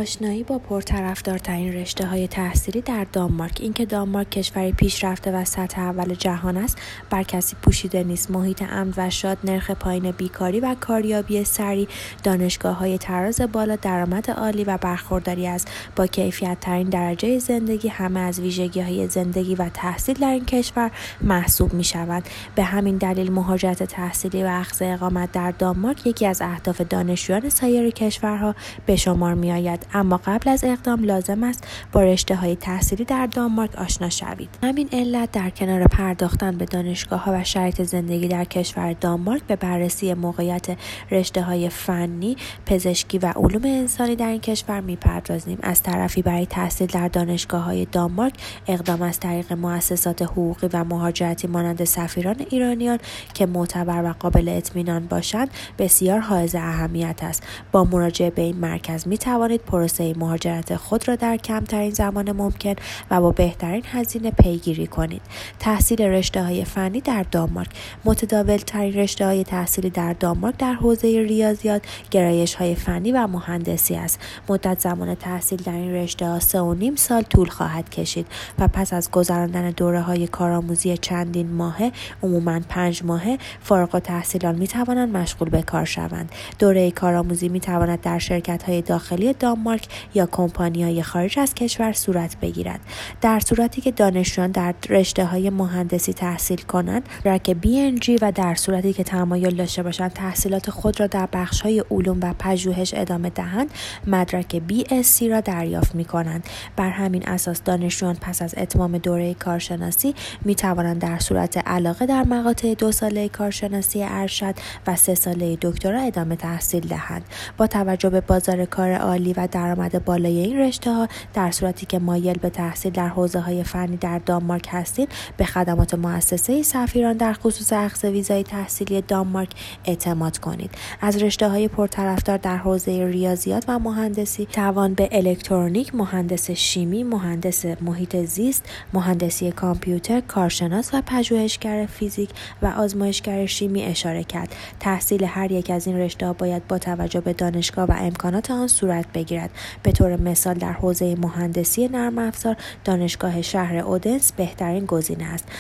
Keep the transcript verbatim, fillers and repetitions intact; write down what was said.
آشنایی با پرطرفدارترین رشته‌های تحصیلی در دانمارک. اینکه دانمارک کشوری پیشرفته و سطح اول جهان است بر کسی پوشیده نیست. محیط امن و شاد، نرخ پایین بیکاری و کاریابی سریع، دانشگاه‌های طراز بالا، درآمد عالی و برخورداری از با کیفیت‌ترین درجه زندگی همه از ویژگی‌های زندگی و تحصیل در این کشور محسوب می‌شوند. به همین دلیل مهاجرت تحصیلی و اخذ اقامت در دانمارک یکی از اهداف دانشجویان سایر کشورها به شمار می‌آید. اما قبل از اقدام لازم است با رشته‌های تحصیلی در دانمارک آشنا شوید. همین علت در کنار پرداختن به دانشگاه‌ها و شرایط زندگی در کشور دانمارک به بررسی موقعیت رشته‌های فنی، پزشکی و علوم انسانی در این کشور می‌پردازیم. از طرفی برای تحصیل در دانشگاه‌های دانمارک اقدام از طریق مؤسسات حقوقی و مهاجرتی مانند سفیران ایرانیان که معتبر و قابل اطمینان باشند بسیار حائز اهمیت است. با مراجعه به این مرکز می توانید پروسه مهاجرت خود را در کمترین زمان ممکن و با بهترین هزینه پیگیری کنید. تحصیل رشته‌های فنی در دانمارک. متداول ترین رشته‌های تحصیلی در دانمارک در حوزه ریاضیات، گرایش‌های فنی و مهندسی است. مدت زمان تحصیل در این رشته‌ها سه و نیم سال طول خواهد کشید و پس از گذراندن دوره‌های کارآموزی چندین ماهه، عموماً پنج ماهه، فارغ التحصیلان می توانند مشغول به کار شوند. دوره کارآموزی می تواند در شرکت‌های داخلی دانمارک یا کمپانی‌های خارج از کشور صورت بگیرد. در صورتی که دانشجویان در رشته‌های مهندسی تحصیل کنند، مدرک بی ان جی و در صورتی که تمایل داشته باشند تحصیلات خود را در بخش‌های علوم و پژوهش ادامه دهند، مدرک بی اس سی را دریافت می‌کنند. بر همین اساس دانشجویان پس از اتمام دوره کارشناسی می توانند در صورت علاقه در مقاطع دو ساله کارشناسی ارشد و سه ساله دکترا ادامه تحصیل دهند. با توجه به بازار کار عالی و درآمد بالای این رشته‌ها، در صورتی که مایل به تحصیل در حوزه‌های فنی در دانمارک هستید، به خدمات مؤسسه سفیران در خصوص اخذ ویزای تحصیلی دانمارک اعتماد کنید. از رشته‌های پرطرفدار در حوزه ریاضیات و مهندسی توان به الکترونیک، مهندس شیمی، مهندس محیط زیست، مهندسی کامپیوتر، کارشناس و پژوهشگر فیزیک و آزمایشگر شیمی اشاره کرد. تحصیل هر یک از این رشته‌ها باید با توجه به دانشگاه و امکانات آن صورت بگیرد. به طور مثال در حوزه مهندسی نرم افزار، دانشگاه شهر اودنس بهترین گزینه است.